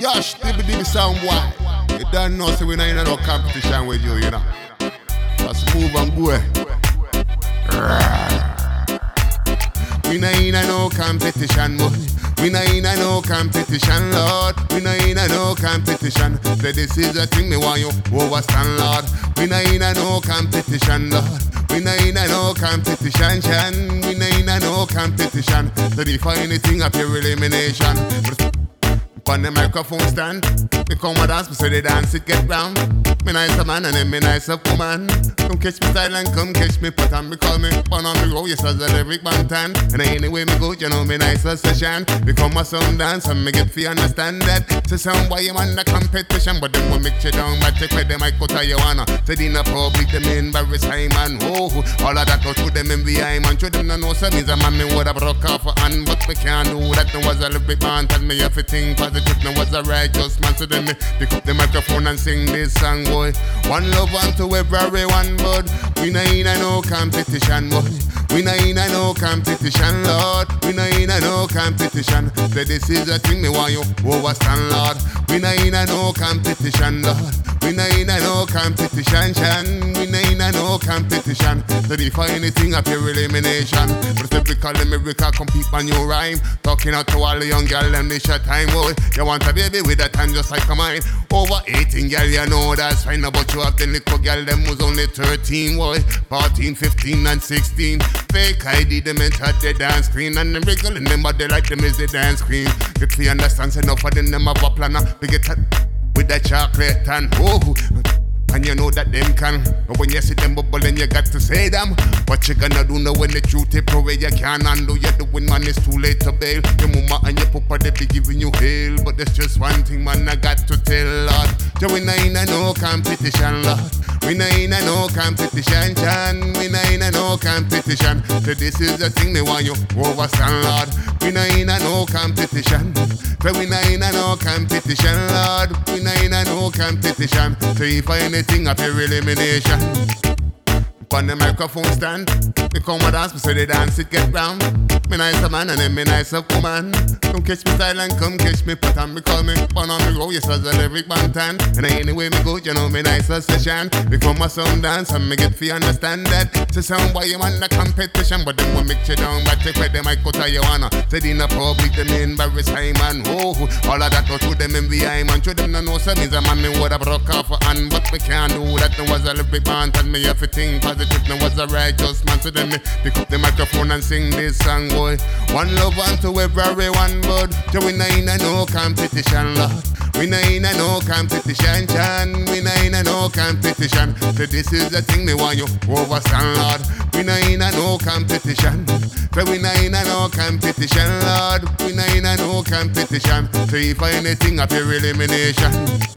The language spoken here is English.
Gosh, dibby sound boy. You don't know, so we not in no competition with you, you know. Just move and go. We not in no competition, boy. We not in no competition, Lord. We not in no competition. Say this is the thing me want you overstand, Lord. We not in no competition, Lord. We not in no competition, Chan. We not in no competition. So define anything of your elimination. On the microphone stand, me come and dance, me say they dance it get round. Me nice a man and then me nice a woman. Come catch me style and come catch me pattern. Me call me fun on me roll, yes as a lyric bantan. And anyway me go, you know me nice a session. Become a sound dance and me get fi understand that. Say sound boy you man the competition, but them will make you down. But take where them I cut how you wanna. Say in the public them embarrass high man. Oh, all of that go to them in behind man. Show them no know some is a man me woulda broke off a hand, but me can't do that. No was a lyric bantan. Me have to think positive. No was a righteous man. So then me pick up the microphone and sing this song, boy. One love unto everyone, but we not in no competition, boy. We not in no competition, Lord. We not in no competition. Say this is the thing me want you overstand, Lord. We not in no competition, Lord. We not in no competition, Chan. We not in no competition. So define anything of your elimination. But if we call them America, compete on your rhyme. Talking out to all the young girl, them this your time, boy. You want a baby with a tan just like a mine. Over 18, girl, you know that's fine. But you have the little girl, them was only 13, boy. 14, 15, and 16. Fake ID, them enter the dance screen. And them wriggle in them, but they like them is the dance queen. You clear understand, say enough of them have a plan. They get with that chocolate and oh. And you know that them can. But when you see them bubble, then you got to say them. What you gonna do now when the truth is prove you can't handle? You're doing man, it's too late to bail. Your mama and your papa, they be giving you hell. But there's just one thing, man, I got to tell, Lord. So we not in no competition, Lord. We not in no competition, Chan. We not in no competition. So this is the thing, me want you overstand, Lord. We not in no competition. So we not in no competition, Lord. We not in no competition. So if I anything of your elimination. On the microphone stand, me come and dance, me say they dance it get round. Me nice a man and then me nice a woman. Come catch me style and come catch me pattern. Me call me fun on me roll, yes as a lyric bantan. And anyway me go, you know me nice a session. Become a sound dance and me get fi understand that. Say sound boy you want the competition, but them will make you down. But take where them I cut how you wanna. Say in the public them embarrass high man. Oh, all of that go to them in behind man. Show them no know some is a man me woulda broke off a hand, but me can't do that. No was a lyric bantan. Me have to think positive. No was a righteous man. So then me pick up the microphone and sing this song, boy. One love unto everyone, but we not in no competition, Lord. We not in no competition, Chan. We not in no competition. So this is the thing me want you overstand, Lord. We not in no competition. So we not in no competition, Lord. We not in no competition. So if anything of your elimination.